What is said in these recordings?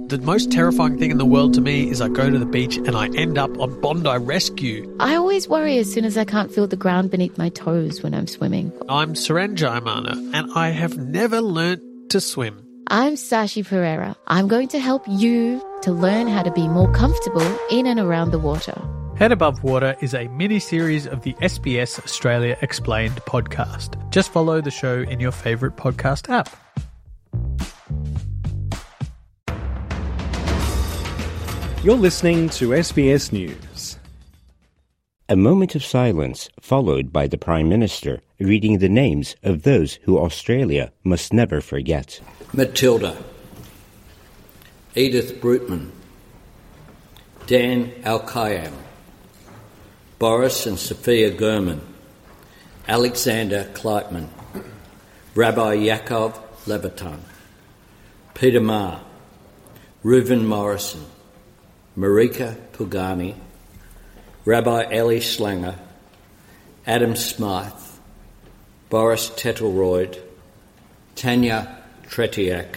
The most terrifying thing in the world to me is I go to the beach and I end up on Bondi Rescue. I always worry as soon as I can't feel the ground beneath my toes when I'm swimming. I'm Suren Jaimana and I have never learnt to swim. I'm Sashi Pereira. I'm going to help you to learn how to be more comfortable in and around the water. Head Above Water is a mini-series of the SBS Australia Explained podcast. Just follow the show in your favourite podcast app. You're listening to SBS News. A moment of silence followed by the Prime Minister reading the names of those who Australia must never forget. Matilda, Edith Brutman, Dan Al-Qayyam, Boris and Sophia Gurman, Alexander Kleitman, Rabbi Yaakov Levitan, Peter Maher, Reuven Morrison, Marika Pugani, Rabbi Eli Schlanger, Adam Smythe, Boris Tettelroyd, Tanya Tretiak,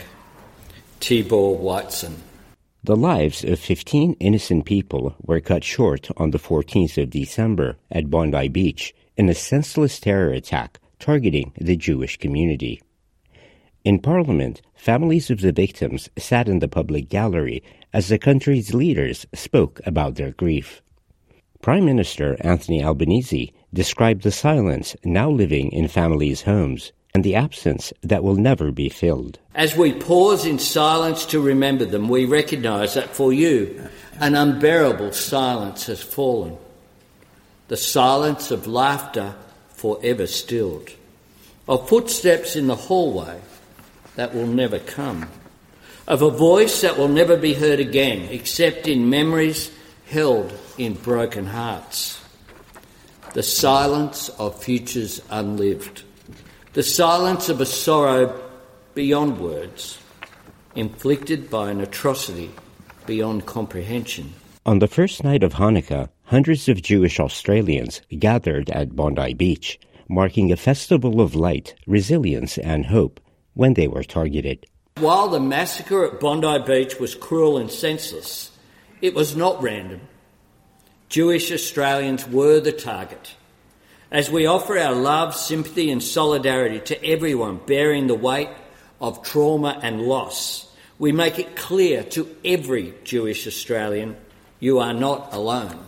Tibor Whiteson. The lives of 15 innocent people were cut short on the 14th of December at Bondi Beach in a senseless terror attack targeting the Jewish community. In Parliament, families of the victims sat in the public gallery as the country's leaders spoke about their grief. Prime Minister Anthony Albanese described the silence now living in families' homes and the absence that will never be filled. As we pause in silence to remember them, we recognise that for you, an unbearable silence has fallen. The silence of laughter forever stilled, of footsteps in the hallway that will never come, of a voice that will never be heard again except in memories held in broken hearts. The silence of futures unlived. The silence of a sorrow beyond words, inflicted by an atrocity beyond comprehension. On the first night of Hanukkah, hundreds of Jewish Australians gathered at Bondi Beach, marking a festival of light, resilience and hope when they were targeted. While the massacre at Bondi Beach was cruel and senseless, it was not random. Jewish Australians were the target. As we offer our love, sympathy and solidarity to everyone bearing the weight of trauma and loss, we make it clear to every Jewish Australian, you are not alone.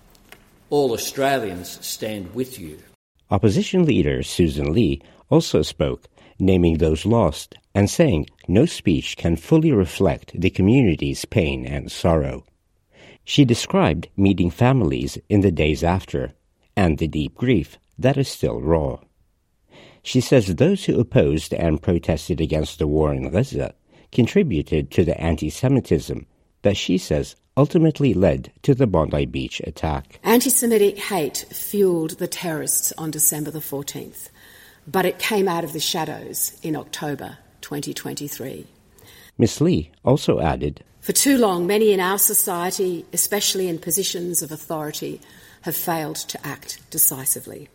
All Australians stand with you. Opposition leader Susan Lee also spoke, naming those lost and saying no speech can fully reflect the community's pain and sorrow. She described meeting families in the days after and the deep grief that is still raw. She says those who opposed and protested against the war in Gaza contributed to the anti-Semitism that she says ultimately led to the Bondi Beach attack. Anti-Semitic hate fueled the terrorists on December the 14th, but it came out of the shadows in October 2023. Ms. Lee also added, For too long, many in our society, especially in positions of authority, have failed to act decisively.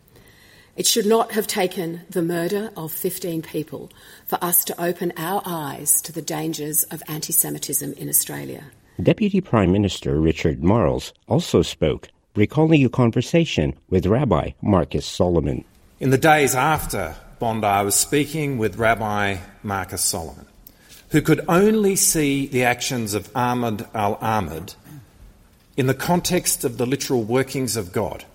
It should not have taken the murder of 15 people for us to open our eyes to the dangers of anti-Semitism in Australia. Deputy Prime Minister Richard Marles also spoke, recalling a conversation with Rabbi Marcus Solomon. In the days after Bondi, I was speaking with Rabbi Marcus Solomon, who could only see the actions of Ahmad al-Ahmad in the context of the literal workings of God,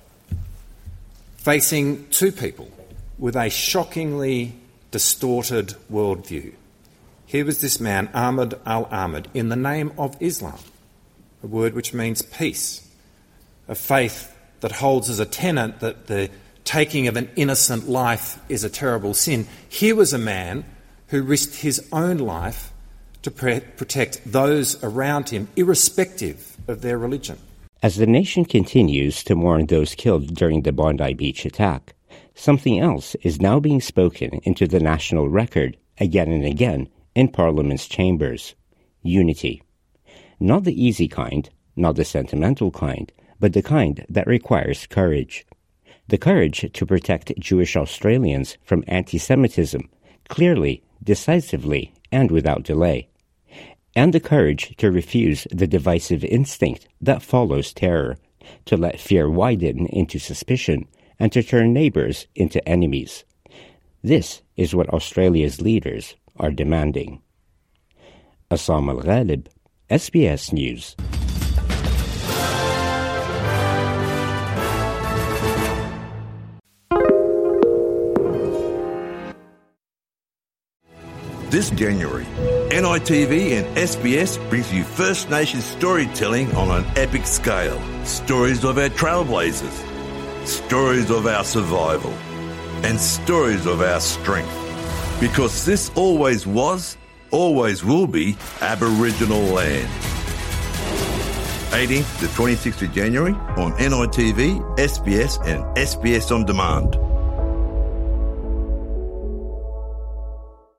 facing two people with a shockingly distorted worldview. Here was this man, Ahmad al-Ahmad, in the name of Islam, a word which means peace, a faith that holds as a tenet that the taking of an innocent life is a terrible sin. Here was a man who risked his own life to protect those around him, irrespective of their religion. As the nation continues to mourn those killed during the Bondi Beach attack, something else is now being spoken into the national record again and again in Parliament's chambers. Unity. Not the easy kind, not the sentimental kind, but the kind that requires courage. The courage to protect Jewish Australians from anti-Semitism, clearly, decisively, and without delay. and the courage to refuse the divisive instinct that follows terror, to let fear widen into suspicion, and to turn neighbours into enemies. This is what Australia's leaders are demanding. Assam Al-Ghalib, SBS News. This January, NITV and SBS brings you First Nations storytelling on an epic scale. Stories of our trailblazers, stories of our survival, and stories of our strength. Because this always was, always will be Aboriginal land. 18th to 26th of January on NITV, SBS and SBS On Demand.